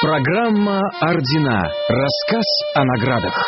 Программа «Ордена». Рассказ о наградах.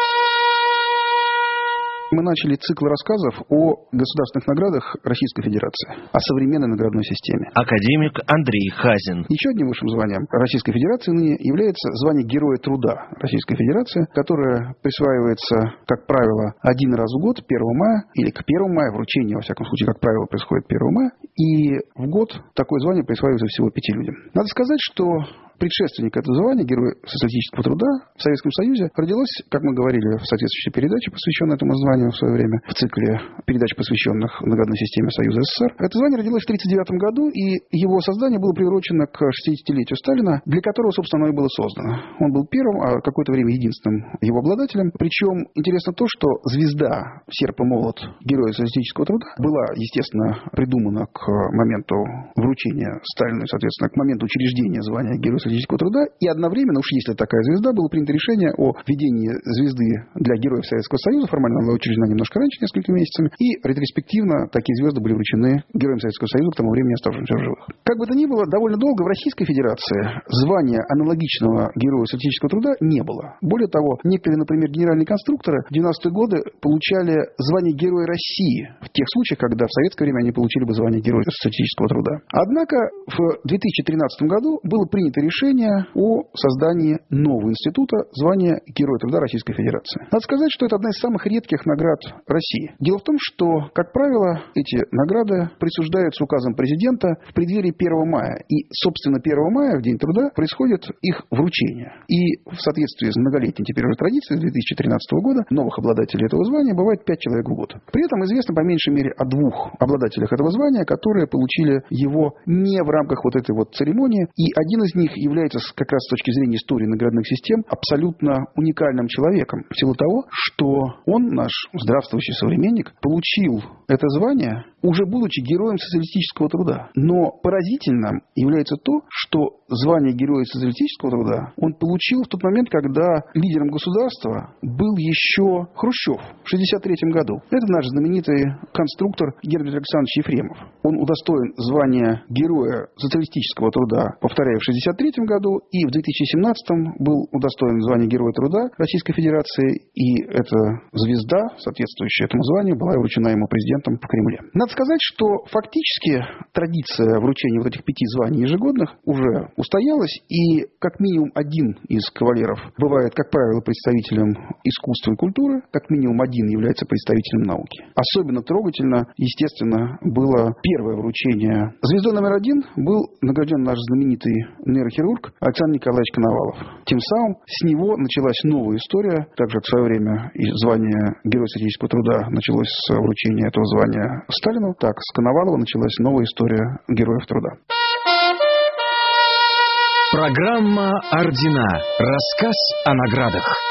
Мы начали цикл рассказов о государственных наградах Российской Федерации, о современной наградной системе. Академик Андрей Хазин. Еще одним высшим званием Российской Федерации ныне является звание Героя Труда Российской Федерации, которое присваивается, как правило, один раз в год, 1 мая, или к 1 мая, вручение, во всяком случае, как правило, происходит 1 мая, и в год такое звание присваивается всего 5 людям. Надо сказать, что предшественник этого звания, Герой социалистического труда, в Советском Союзе родилось, как мы говорили в соответствующей передаче, посвященной этому званию в свое время, в цикле передач, посвященных наградной системе Союза СССР. Это звание родилось в 1939 году, и его создание было приурочено к 60-летию Сталина, для которого, собственно, оно и было создано. Он был первым, а какое-то время единственным его обладателем. Причем интересно то, что звезда серп и молот Героя социалистического труда была, естественно, придумана к моменту вручения Сталину, соответственно, к моменту учреждения звания Героя социалистического труда, и одновременно, уж если такая звезда, было принято решение о введении звезды для Героев Советского Союза. Формально она была учреждена немножко раньше, несколькими месяцами, и ретроспективно такие звезды были вручены Героям Советского Союза, к тому времени оставшимся в живых. Как бы то ни было, довольно долго в Российской Федерации звания аналогичного Героя социалистического труда не было. Более того, некоторые, например, генеральные конструкторы в 90-е годы получали звание Героя России в тех случаях, когда в советское время они получили бы звание Героя социалистического труда. Однако в 2013 году было принято решение о создании нового института звания Героя труда Российской Федерации. Надо сказать, что это одна из самых редких наград России. Дело в том, что, как правило, эти награды присуждаются указом президента в преддверии 1 мая. И, собственно, 1 мая, в День труда, происходит их вручение. И в соответствии с многолетней теперь уже традицией с 2013 года новых обладателей этого звания бывает 5 человек в год. При этом известно по меньшей мере о 2 обладателях этого звания, которые получили его не в рамках вот этой вот церемонии. И один из них является как раз с точки зрения истории наградных систем абсолютно уникальным человеком. В силу того, что он, наш здравствующий современник, получил это звание, уже будучи героем социалистического труда. Но поразительным является то, что звание Героя социалистического труда он получил в тот момент, когда лидером государства был еще Хрущев в 1963 году. Это наш знаменитый конструктор Герберт Александрович Ефремов. Он удостоен звания Героя социалистического труда, повторяю, в 1963 году, и в 2017 был удостоен звания Героя труда Российской Федерации, и эта звезда, соответствующая этому званию, была вручена ему президентом в Кремле. Надо сказать, что фактически традиция вручения вот этих 5 званий ежегодных уже устоялась, и как минимум один из кавалеров бывает, как правило, представителем искусства и культуры, как минимум один является представителем науки. Особенно трогательно, естественно, было первое вручение. Звездой номер 1 был награжден наш знаменитый нейрохирург Александр Николаевич Коновалов. Тем самым с него началась новая история, также в свое время и звание Героя социалистического труда началось с вручения этого звания Сталину, так с Коновалова началась новая история Героев труда. Программа «Ордена». Рассказ о наградах.